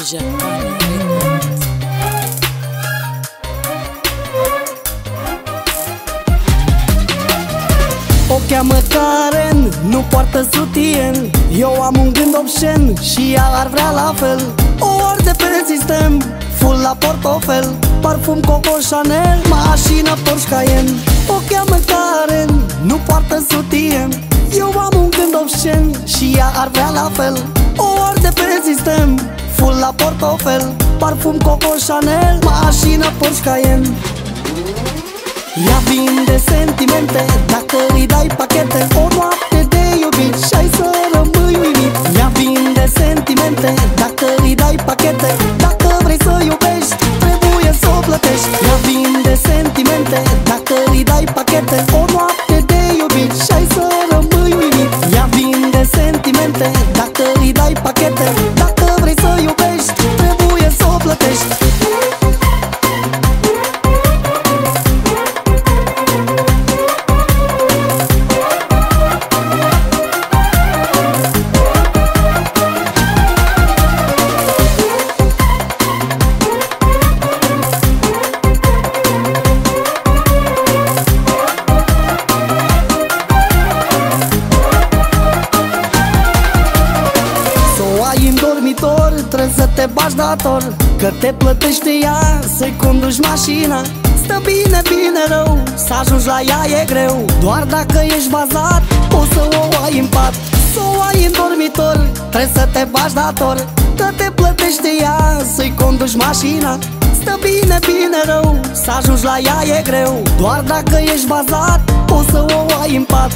Japan Records. O cheamă Karen, nu poartă sutien. Eu am un gând obscen și ea ar vrea la fel. O arde pe sistem, full la portofel, parfum Coco Chanel, mașină Porsche Cayenne. O cheamă Karen, nu poartă sutien. Eu am un gând obscen și ea ar vrea la fel. O arde pe sistem, full la portofel, parfum Coco Chanel, mașină Porsche Cayenne. Ea vinde sentimente dacă îi dai pachete. O noapte de iubit și ai să rămâi uimit. Ea vinde sentimente dacă îi dai pachete. Dacă vrei să iubești, trebuie să o plătești. Ea vinde sentimente dacă îi dai pachete. O noapte de iubit și ai să rămâi uimit. Ea vinde sentimente dacă îi dai pachete. Dacă vrei să iubești, trebuie să o plătești. Trebuie să te bagi dator, că te plătește ea să-i conduci mașina. Stă bine, bine rău, să ajungi la ea e greu. Doar dacă ești bazat, poți să o ai în pat. Să o ai în dormitor, trebuie să te bagi dator, că te plătește ea să-i conduci mașina. Stă bine, bine rău, să ajungi la ea e greu. Doar dacă ești bazat, poți să o ai în pat.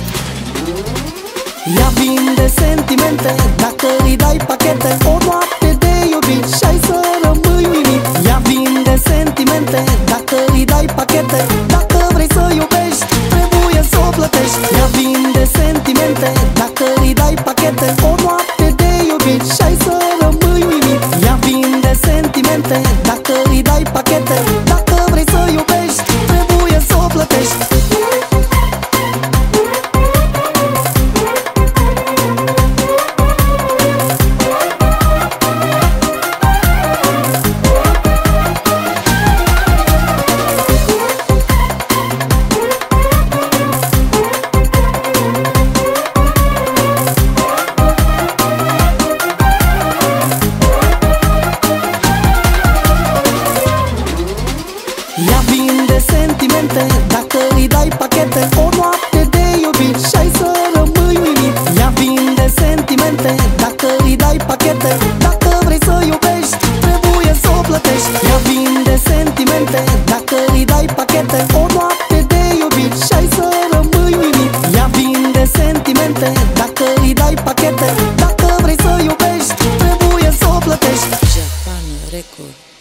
Ea vinde sentimente dacă îi dai pachete. O noapte de iubit și ai să rămâi uimit. Ea vinde sentimente dacă îi dai pachete. Dacă vrei să iubești, trebuie să o plătești. Ea vinde sentimente dacă îi dai pachete. O noapte de iubit și ai să rămâi uimit. Ea vinde sentimente dacă îi dai pachete. Dacă vrei să iubești, trebuie să o plătești. Ea vinde sentimente dacă îi dai pachete. O noapte de iubit și ai să rămâi uimit. Ea vinde sentimente dacă îi dai pachete. Dacă vrei să iubești, trebuie să o plătești. Ea vinde sentimente dacă îi dai pachete. O noapte de iubit și ai să rămâi uimit. Ea vinde sentimente dacă îi dai pachete. Dacă vrei să iubești, trebuie să o plătești. Japan Records.